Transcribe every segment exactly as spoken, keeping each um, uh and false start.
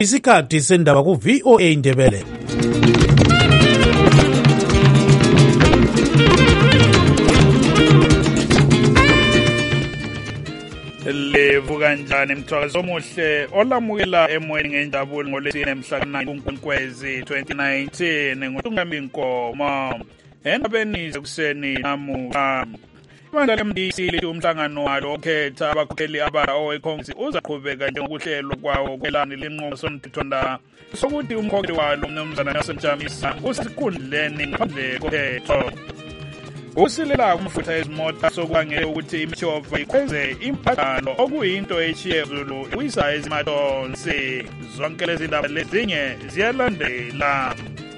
Isikhathi sendaba ku V O A Indebele. Levu kanjani mthwakazi omuhle olamukela emoyeni ngenjabulo ngolesine mhla nine kuNkwezi twenty nineteen ngoTungaminkomo endabeni zekuseni namuhla. Ibandla le-M D C lithi umhlangano walo okhetha abakhokheli abasha owekhongresi uzaqhubeka njengokuhlelwa kwawo kwelani lenqubo somthethwandaba sokuthi umkhokheli walo umnumzana Nelson Chamisa usesikhundleni ngaphandle kokhetho. Usilela kumfutha ezimota sokubangela ukuthi imithova ikhweze impatano okuyinto echiyezulu uyisa ezimatonsi. Zonke lezi ndaba lezinye ziyalandela.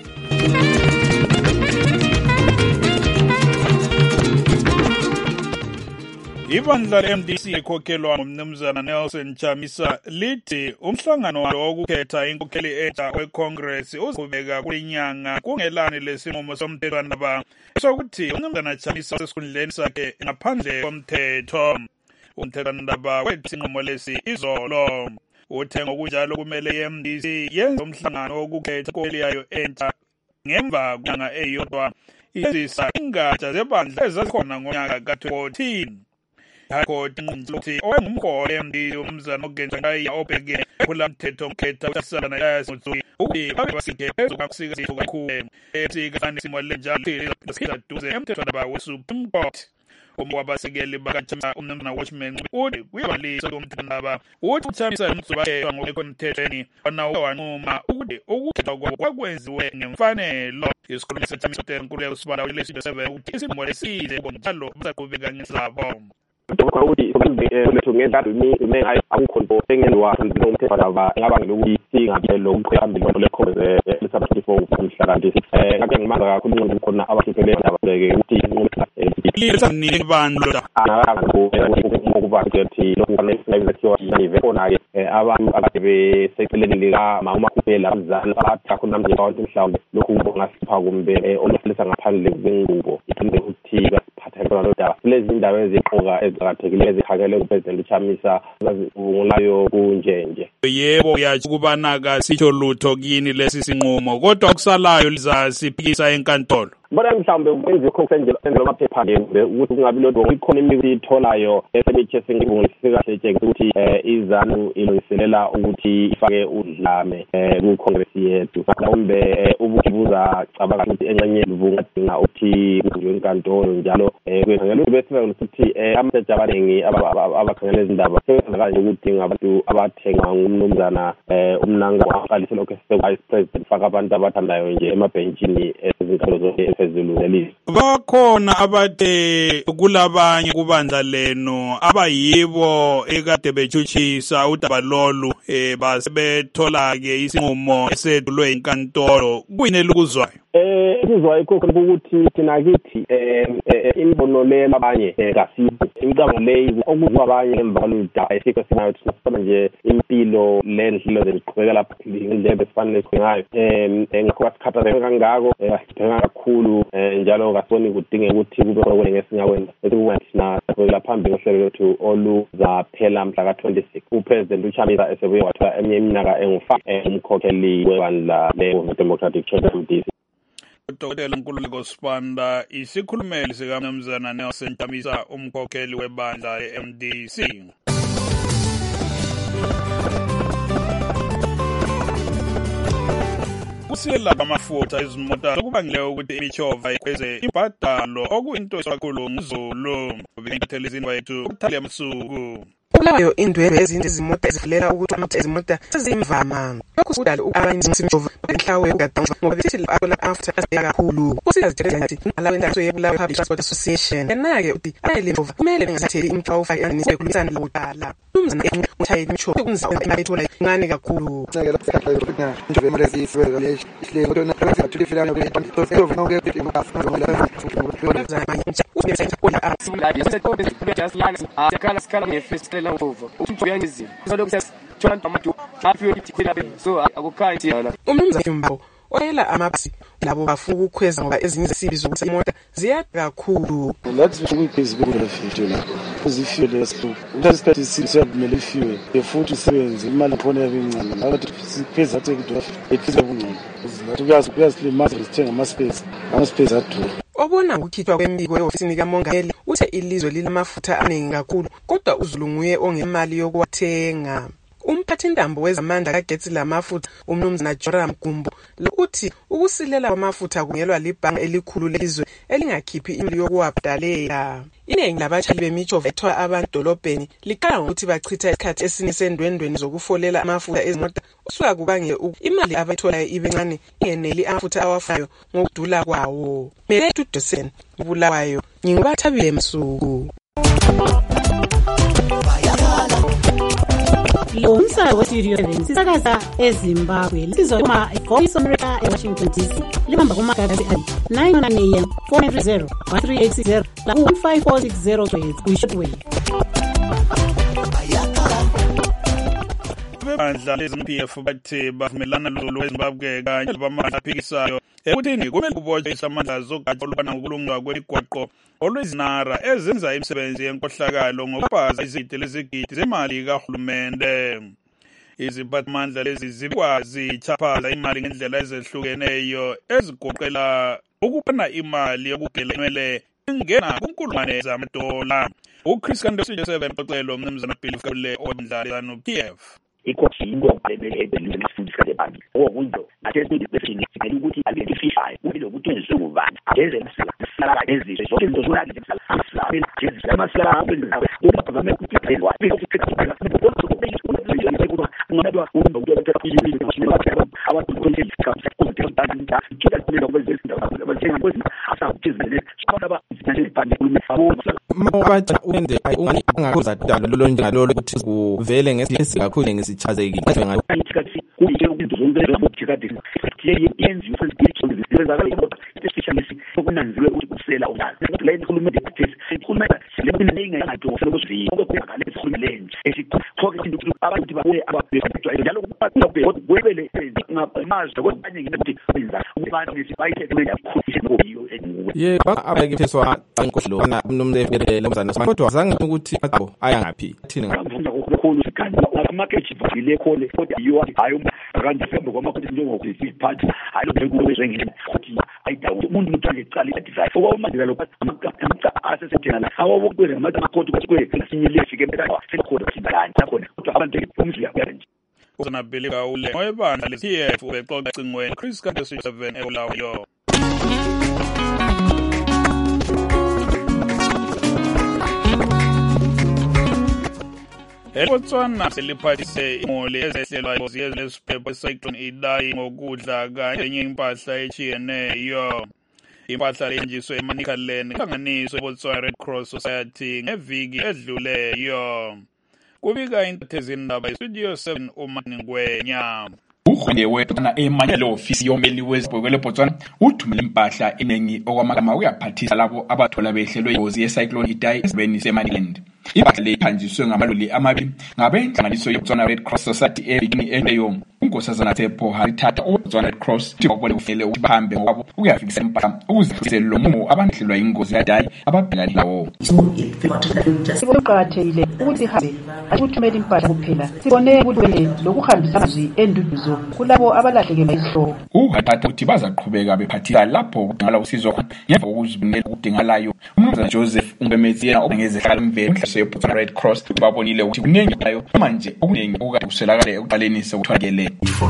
Ibandla le-M D C ekhokhelwa ngumnumzana Nelson Chamisa lithi umhlangano walo wokukhetha inkokheli entsha weCongress uzaqhubeka kulinyanga kungelani lesinqumo somthethwandaba sokuthi umnumzana Chamisa usesikhundleni sakhe ngaphandle komthetho. Umthethwandaba wethi isinqumo lesi izolo. Uthe ngokunjalo kumele i-M D C yenze umhlangano wokukhetha inkokheli yayo entsha ngemva kwenyanga eyodwa yezisa ingatsha zebandla ezazikhona ngonyaka ka-twenty fourteen. Ikhoti inqinile ukuthi owengumholi we-M D C umnumzana uGentshayi obhekene nephula mthetho ukhetha uSiyabusana yayazimuthi ukuthi babe basike phezu kwakusika isifo kakhulu esika isimo lenjalo liphila duze emthethwandaba we-Supreme Court. Omunye wabasekeli bakaChamisa umnumzana Watchman uthi kuyabalisa umthethwandaba uthi uChamisa umzubakhe ngokho emthethweni wona wanquma ukuthi ukukhethwa kwabo kwakwenziwe ngemfanelo. Isikhulumi seChamisa uNkulunkulu usibala ulesi seven ukuthi isinqumo lesize bonjalo bazaqhubeka ngesabo. Dokho ukuthi lethu ngedlalo imi akukhonto engenziwa umthethwandaba ngabangela ukuthi singaphelo ukuqhubeka lekhonze lesaba twenty-four kumhla ka-twenty-six eh ngake ngimanga kakhulu ukuthi khona abahluphelele indaba leke ukuthi isinqinile ibandla ukuba ukuthi lokhu kunayizathiwa yivekona ke abantu akade beseceleni lika mama kuphela abazali abathakho namanje abantu mhlawumbe lokhu kungasipha kumbe olufisa ngaphandle kwenqubo iphinde ukuthi basiphatha khona lo daba lezi ndawo eziqoka eziqhathekile ezikhakele uPresident Chamisa ngolayo kunjenje. Yebo uyathi kubanaka sitho lutho kini lesi sinqumo kodwa kusalayo lizasiphikisa enkantolo. Bona mhlawumbe kwenziwe konke senzelwa amaphepha nje ukuthi kungabi lodwa ikhona imithi itholayo esemithe sengivungulisa kahle ukuthi izanu ilungiselela ukuthi ifake udlame ku-Congress yethu mhlawumbe ubukibuza cabanga ukuthi encenye livungadinga ukuthi kwenziwe enkantolo njalo kwenzakala ukuthi bese ukuthi amajaji abaningi abakhangela izindaba sengakanje ukudinga abantu abathenga ngumnumzana umnanga waqalisa lokho vice president faka abantu abathandayo nje emabhenjini ezinkalo zonke bakhona abade kulabanye kubandla leno abayibo ekade bechuchisa udaba lolu eh basebethola ke isinqumo esedulwe inkantolo kuyini lokuzwayo eh ikuzwa ikho ukuthi thina kithi eh imbono le labanye kasipho imicabango le okuzwa abanye emva kwaludaba esike sinayo thina nje impilo lenhlelo zeziqhubekela phambili ngendlela efanele ngayo eh ngakho sikhathazeke kangako sibheka kakhulu njalo kasiboni kudinge ukuthi kube kwene ngesingakwenza esekungathina la phambili ngohlelo lethu oluzaphela mhla ka twenty-six uPresident uChamisa esebuye wathola eminye iminyaka engu-five umkhokheli webandla le-Democratic Change M D C. Dr. Nkululeko Sibanda isikhulumeli sikaMnumzana Nelson Chamisa umkhokheli webandla le-M D C. Usilela amafutha ezimota okubangile ukuthi imithova ikhweze impatalo okuyinto esikhulu ngizolo ubintelezini wethu ukuthale amsuku kulayo indwebe ezinto izimota ezifulela ukuthi amathi ezimota sezimvama lokhu kudala abanye imithova enhlawe ugadangwa ngoba sithi akola after kakhulu kusiyazithethe ngathi alawe indawo yebulawe Public Transport Association enake uthi ayelindova kumele bengasatheli imithova ufake aniswe kulisana lokudala umzana uthayile imithova kunzima emathola ngane kakhulu ngeke lapha ukuthi nje emrezi siwela le le kodwa na phansi bathi filana ukuthi into no get in mass ngala kodwa zamanye usebenza kodwa asimla yasekonde just like akala skala ngefestela over umuntu uyangizima uzoloku sesithwala amadu apho ithi phela so akukhathi yana umnumzana Mbawo oyela amabhasi labo bafuna ukukhweza ngoba ezinye zesibi zokuthi imoto ziyada kakhulu. Lathi ukuyibhizi bengela fifty la uzifiwe leso uyasikhathi siyabumela ifiwe efuthi usebenze imali khona yabencane ngathi sipheza athi kudofa epheza kungcono uzilathi uyazi uyazilimaza sithenga ama space ama space aduru. Obona ukukhithwa kwembiko eofisini kaMongameli uthe ilizwe lilamafutha amaningi kakhulu kodwa uZulu nguye ongemali yokuwathenga. Umphathintambo wezamandla kagetsi lamafutha umnumzana Joram Gumbo uthi ukusilela kwamafutha kungelwa libhanga elikhulu lelizwe elingakhiphi imali yokuwabhadalela. Iningi labatshali bemijova ethwa abadolobheni likhala ngokuthi bachitha isikhathi esine sendwendweni zokufolela amafutha ezimota usuka kubange imali abayitholayo ibencane ingeneli amafutha awafayo ngokudula kwawo. Melethu Dosen Bulawayo ngingubathabile Msuku. Lo umsakazo we-Studio seven sisakaza eZimbabwe sizoma e-Voice of America e-Washington D C libamba kumagagasi adi nine oh nine a m four nine three zero one three eight six zero la one five four six zero kwi-shortwave. Bandla lezi-M P F bathe bavumelana lolu weZimbabwe kanye labamandla aphikisayo ekuthini kumele kubotshwe isamandla zogatsha olubana ngokulunga kwemigwaqo olwezinara ezenza imisebenzi yenkohlakalo ngokubhaza izide lezigidi zemali kahulumende. Iziphathimandla lezi zikwazi chaphaza imali ngendlela ezehlukeneyo ezigoqela ukubana imali yokugela inwele ingena kunkulungwane zamadola. uChris Kando Studio seven xoxelo umnumzana Bill Kule ondlala no P F. Ikhosi into ebele ebele lesifundisa lebandi okunto athethi besini sikele ukuthi alifishayo ubile ukuthi ezubani ageze msala sala ezizwe zonke izinto zona ezisala sala ezizwe amasala abenza ukuthi bavame ukuthi phezwa bile ukuthi phezwa ngabe umuntu ukuthatha izibili ngishilo abantu konke isikhathi ukuthi bandla kida kumele ukwenza izinto abajenga ukuthi asakuthizele kodwa izinto ebandi kulumefabo mabathi uende ungakhoza dalo lolo njalo ukuthi kuvele ngesikhathi kakhulu ngesithazeki ngathi ngayo isikhathi kuyike ukuthi zonke zokuthikade yeye yenzi usenzicho zizenza kodwa especially okunanziwe ukuthi kusela unazi ukuthi la ikhulumela ukuthi ikhulumela leminengi ngathi ufuna ukuzivika okuyakale ikhulumela esikhokhe ukuthi abantu babuye ababhekwa njalo ukuthi kwebele ngamazi kwabanye ngithi benza abantu nesibayithe kumele akukhulise ngobiyo ye abaketheswa ankohlona umnomlefele lomzana kodwa zange ukuthi abo aya ngapi thina ngafunda ukukhulu sikhanyi amakechi vile khole kodwa yiyo hayo akanje sembe kwamakhulu njengokuthi iphathi hayo bekuzengile ukuthi ayidawo umuntu uthanda iqala i-advice okwamandela lokho amaka asesethena la awabukwe amakhodi kwasikwe sinyele fike beka sekhoda sibalani khona kodwa abantu umzwe yakanje uzana belika ule ngoyebandla le-P F ubexoxa cingweni Chris Kando Studio seven eulawayo. eBotswana seliphathise imoli ezehlelwa yezizwe lesibhebho eCyclone Idai ngokudla kanye enye impahla echiyeneyo. Impahla lenjiswe eManicaland ihlanganiswe eBotswana Red Cross Society ngeviki edluleyo. Kubika into ezindaba eStudio seven uManingwenya. Uhulumende weBotswana emanyelo ofisi yomeli wezibhekwe leBotswana uthumela impahla eningi okwamagama uyaphathisa labo abathola behlelwe ingozi yeCyclone Idai esibeni seManicaland. Impahla le iphanjiswe ngamaloli amabili ngabenhlanganiso yeBotswana Red Cross Society evikini eleyo. Unkosazana Tshepo Harithatha uBotswana Red Cross tibabone ufele ukuhambe ngokwabo ukuyafikisa impahla ukuzifikisela lo mumo abanhlelwa ingozi yadai ababhelani lawo. Kuqakathekile ukuthi hambe akuthumela impahla kuphela sibone ukuthi lokuhambisa amazwi enduduzo kulabo abalahleke bayihlo. Uharithatha uthi bazaqhubeka bephathisa lapho kudingala usizo khona ngemva kokuzibonela ukudingalayo. Umnumzana Joseph Umbemezi yena ongezehlala imvelo umhlaso yeBotswana Red Cross babonile ukuthi kuningi layo manje okuningi okade kuselakala ekuqaleni sekuthwakele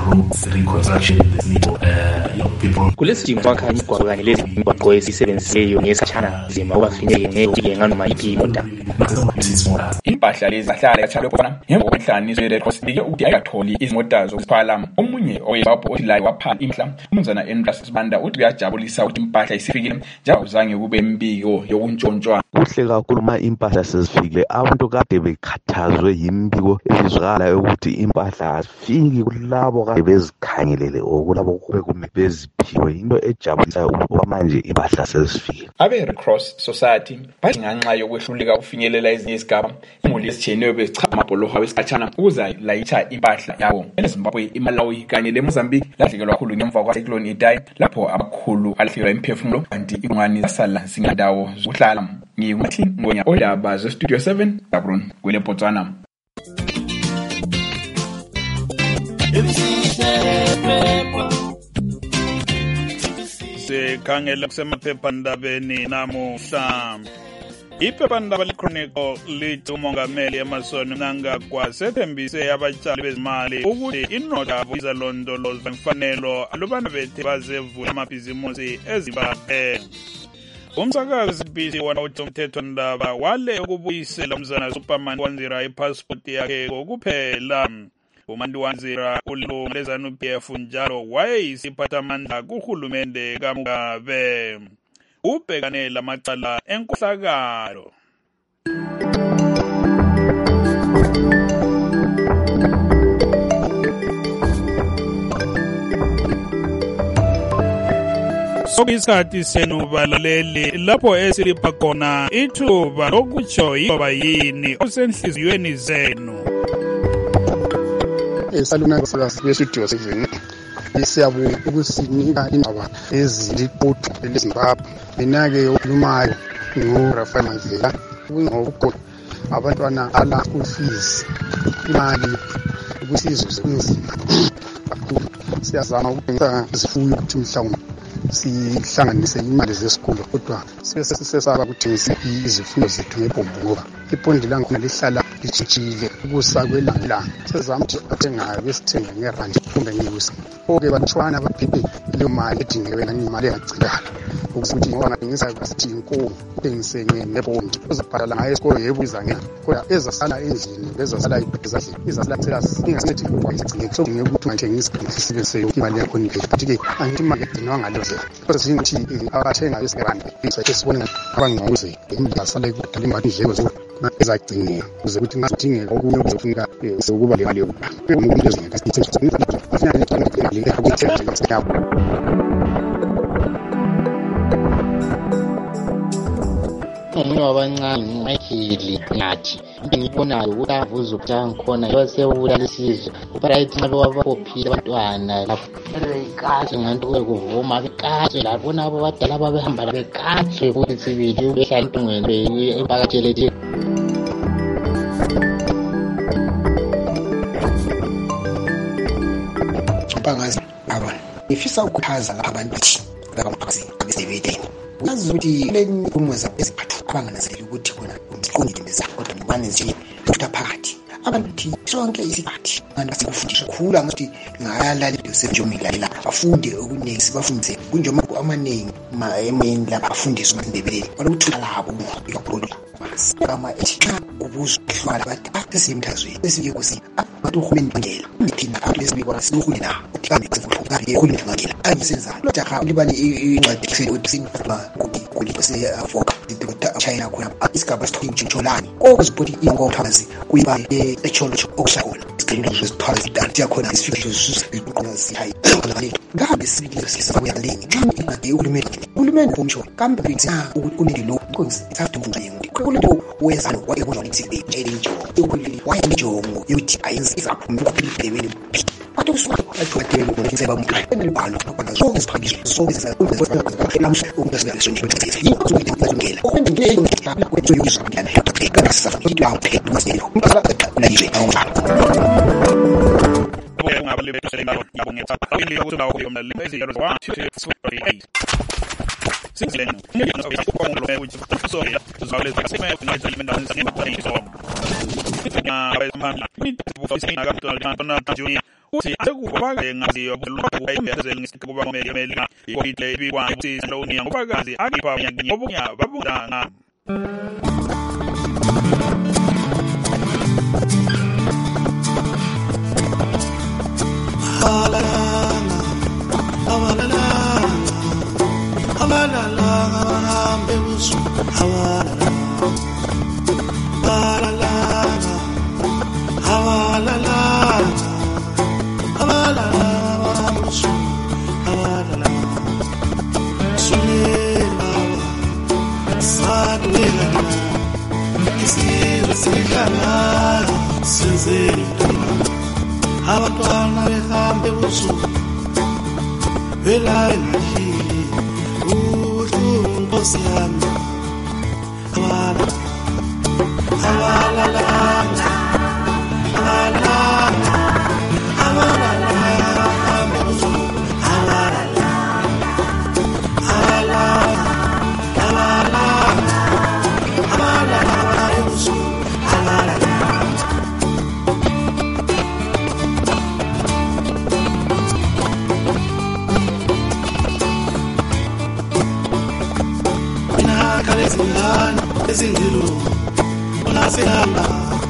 kulesidingo kwakha imigwaqo kanye lezi imigwaqo esisebenzileyo ngesachana zima ubafinyeke ngeke noma yiphi imoda. Impahla lezi zahlala yathalwe khona ngemva kokwenhlanganiso ye-Red Cross ike ukuthi ayatholi izimoto zokuphala. Omunye owezibapho othi layo waphala imhla umnumzana Endras Sibanda uthi uyajabulisa ukuthi impahla isifikile njalo uzange kube mbiko yokuntshontshwa. Kuhle kakhulu ma impahla sezifikile abantu kade bekhathazwe yimbiko ezizwakala ukuthi impahla azifiki kulabo kade bezikhangelele okulabo kube beziphiwe into ejabulisayo ukuba manje impahla sezifikile. Abe Red Cross Society bathi nganxa yokwehluleka ukufinyelela ezinye izigaba imuli esithyeneyo bezichama amabholoho wesikhatshana ukuze layitha impahla yawo eZimbabwe, iMalawi kanye leMozambique lahlekelwa kakhulu ngemva kwaCyclone Idai lapho abakhulu alahlekelwa imiphefumulo kanti ingwani zasala zingendawo zokuhlala. Nginguthi ngonya odaba ze-Studio seven Gabrun kwele Botswana. Sikhangela kusemaphephandabeni namuhla. Iphephandaba leChronicle lithi umongameli Emmerson Mnangagwa sethembise abatshali bezimali ukuthi inotha izalondolozwa imfanelo alubana bethe bazevula amabhizimusi eZimbabwe. Umsakazi B C wona uthi umthethwandaba wale ukubuyisela umzana Superman wanzira ipassport yakhe ngokuphela. uMandu Wanzira ulungu leZANU-P F njalo wayeyisiphathamandla kuhulumende kaMugabe. Ubhekane lamacala enkohlakalo. Sokisikhathi senu balaleli lapho esilipha khona ithuba lokutsho yiba yini osenhliziyweni zenu. Esaluna kwesistudio seven isiyabu ukusinika indaba eziliqotho leZimbabwe mina-ke okhulumayo nguRafael Mandlela ngokuqoqa abantwana ala school fees imali ukusizo sekunzima kakhulu. Siyazama ukwenza izifuyo ukuthi mhlawumbe sihlanganise imali zesikolo kodwa sesesaba ukuthengisa izifundo zethu ngebhombu ngoba ipondi lankhona lihlala litshitshile ukusa kwelanga. Sezama ukuthi athengayo besithenga ngerandi kumbe ngiyusi oke bantwana babhibhe leyo mali edingewe nani imali engagcilala ukuthi ngoba ngathengisa kasithi inkomo utengise ngebhondi uzabhatala ngayo esikolo yebo izangena kodwa ezasala endlini bezasala ibhezadle izasala thela singasethi kwayigcine so ngekuthi ngathengisa ngisebenzise yonke imali yakho nje but-ke angithi imali edinwa ngaloze kodwa singithi abathenga esirandi esibona abangquze imbasala ikudala imali indleko zo ezagcine ukuze ukuthi ngadingeka okunye okuzofuneka ukuba le mali yokuba umuntu ezongeka sithenga afuna imali yakho. Umuntu wabancane Michael ngathi ngibonayo ukuthi avuza ukutanga khona yosebula lesizwe upright nabo wabaphila abantwana lapho ikahle nganto kuvuma bekahle lapho nabo badala babehamba bekahle ukuthi sibili ubehlala intungweni empakatheleti bangazi abana ifisa ukuthaza lapha abantu abamphakathi abesebeteni uyazi ukuthi leni umuza eziphathu abanganazeli ukuthi bona umqondile meza kodwa ngibane nje ukuthi phakathi abantu sonke isikhathi abantu sikufundisha khula ngathi ngayalala lesenjomilalela bafunde okuningi bafunde kunjoma amaningi maemeni la bafundiswa ngindebeleni balukuthola labo ikakhulu kama ethi kubuza hlwala bathi asesimthazweni esike kusi abantu uhulumeni ngela ngithina lesibikwa siluhulina uthikami kufuqa ehulumeni ngela angisenza lo jaha libali incwadi kuseni uthini kuti kuti se afoka dikota China khona isigaba sithola intshintholani kokuzibhodi ingokuthazi kuyiba echolo okushakola isigcino sesithazi danti yakhona isifika isiqoqa sihayi ngabe sibili sisibuya leni ngeke uhulumeni uhulumeni umsho kambe ngitsa ukuthi kunelo konzi ithathu mfunyengu kulento wezalo wayebona ukuthi ejeli ukulili wayenjongo yokuthi ayenze izaphumela kubhebeni bathi usuka athwathe ukuthi bamuka enelibalo abantu zonke siphakishe zonke sizakuba lamusha ukusebenzisa isonto yinto ngela okwenzeke ngiyabla kwenzo yokuzabana kana safa ukuthi la uphepha umaselo umbala la nje awungaba ngabale beselenga ngabongetha awili ukuthi lawo yomali eziyalo one two three eight Singlen, you know, it's a long way which is so yeah, to solve the same night even down the name so. Ah, by man, we to see I got to not Junior. See, I go back and see your local way as in Scuba Melia. You eat lady one sees lonely and Bagazi, Akipa and Yobuya, Babuda. La enyamazeni abantwana behambe busuku bela engadlili ubuhlungu nkosi yami abala abala abala abala ezingilo unasihamba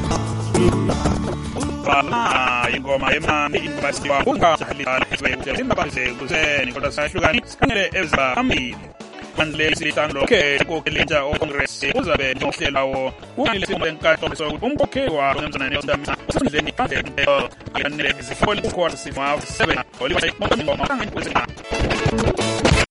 Bana ingoma emani ibasiwa ungahlala eswe simbabaze kuzeni kodwa sahlukani sikhangele ezibambili mandle isihlangano ke kokelenja o congress uzabe nohlelawo kunile simo enkantolo sokuthi umkhokheli wa nomzana Nelson usindleni kade ayanele izifoli court sifwa seven oliver ngomama ngangeni